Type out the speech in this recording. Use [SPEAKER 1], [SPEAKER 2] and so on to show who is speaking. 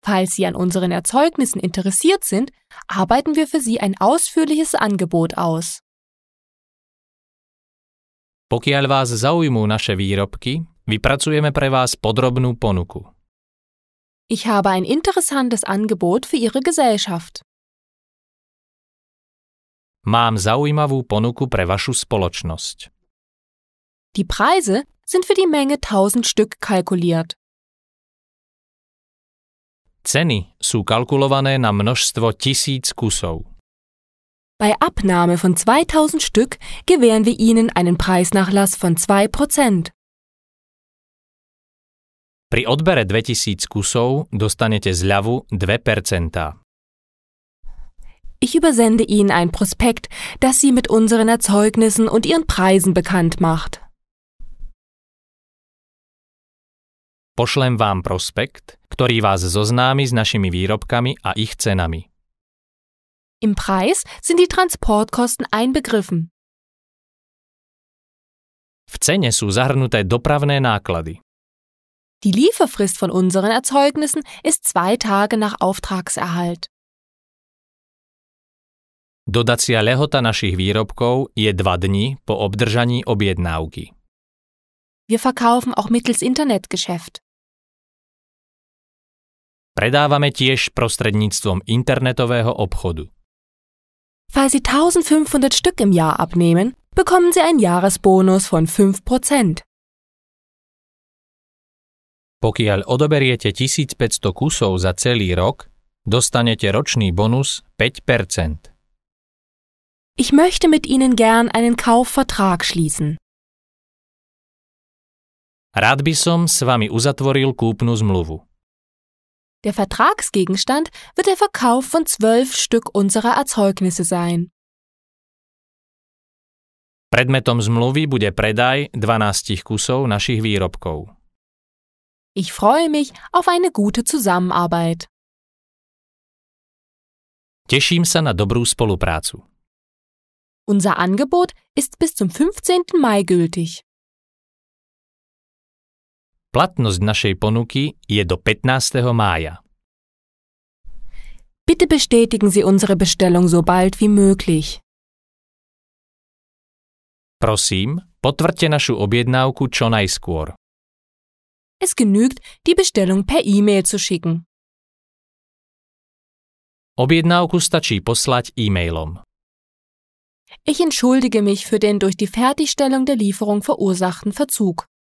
[SPEAKER 1] Falls Sie an unseren Erzeugnissen interessiert sind, arbeiten wir für Sie ein ausführliches Angebot aus.
[SPEAKER 2] Pokiaľ vás zaujímú naše výrobky, vypracujeme pre vás podrobnú ponuku.
[SPEAKER 1] Ich habe ein interessantes Angebot für Ihre Gesellschaft.
[SPEAKER 2] Mám zaujímavú ponuku pre vašu spoločnosť.
[SPEAKER 1] Die Preise sind für die Menge 1000 Stück kalkuliert.
[SPEAKER 2] Ceny sú kalkulované na množstvo 1000 kusov.
[SPEAKER 1] Bei Abnahme von 2000 Stück gewähren wir Ihnen einen Preisnachlass von 2%.
[SPEAKER 2] Pri odbere 2000 kusov dostanete zľavu 2%.
[SPEAKER 1] Ich übersende Ihnen ein Prospekt, das Sie mit unseren Erzeugnissen und Ihren Preisen bekannt macht.
[SPEAKER 2] Pošlem vám prospekt, ktorý vás zoznámi s našimi výrobkami a ich cenami.
[SPEAKER 1] Im Preis sind die Transportkosten einbegriffen.
[SPEAKER 2] V cene sú zahrnuté dopravné náklady.
[SPEAKER 1] Die Lieferfrist von unseren Erzeugnissen ist 2 Tage nach Auftragserhalt.
[SPEAKER 2] Dodacia lehota našich výrobkov je 2 dni po obdržaní objednávky.
[SPEAKER 1] Wir verkaufen auch mittels Internetgeschäft.
[SPEAKER 2] Predávame tiež prostredníctvom internetového obchodu.
[SPEAKER 1] Falls Sie 1500 Stück im Jahr abnehmen, bekommen Sie einen Jahresbonus von 5%.
[SPEAKER 2] Pokiaľ odoberiete 1500 kusov za celý rok, dostanete ročný bonus 5%.
[SPEAKER 1] Ich möchte mit Ihnen gern einen Kaufvertrag schließen.
[SPEAKER 2] Rád by som s vami uzatvoril kúpnu zmluvu.
[SPEAKER 1] Der Vertragsgegenstand wird der Verkauf von 12 Stück unserer Erzeugnisse sein.
[SPEAKER 2] Predmetom zmluvy bude predaj 12 kusov našich výrobkov.
[SPEAKER 1] Ich freue mich auf eine gute Zusammenarbeit.
[SPEAKER 2] Teším sa na dobrú spoluprácu.
[SPEAKER 1] Unser Angebot ist bis zum 15. Mai gültig.
[SPEAKER 2] Platnosť našej ponuky je do 15. mája.
[SPEAKER 1] Bitte bestätigen Sie unsere Bestellung so bald wie möglich.
[SPEAKER 2] Prosím, potvrďte našu objednávku čo najskôr.
[SPEAKER 1] Es genügt, die Bestellung per E-Mail zu schicken.
[SPEAKER 2] Objednávku stačí poslať e-mailom.
[SPEAKER 1] Ich entschuldige mich für den durch die Fertigstellung der Lieferung verursachten Verzug.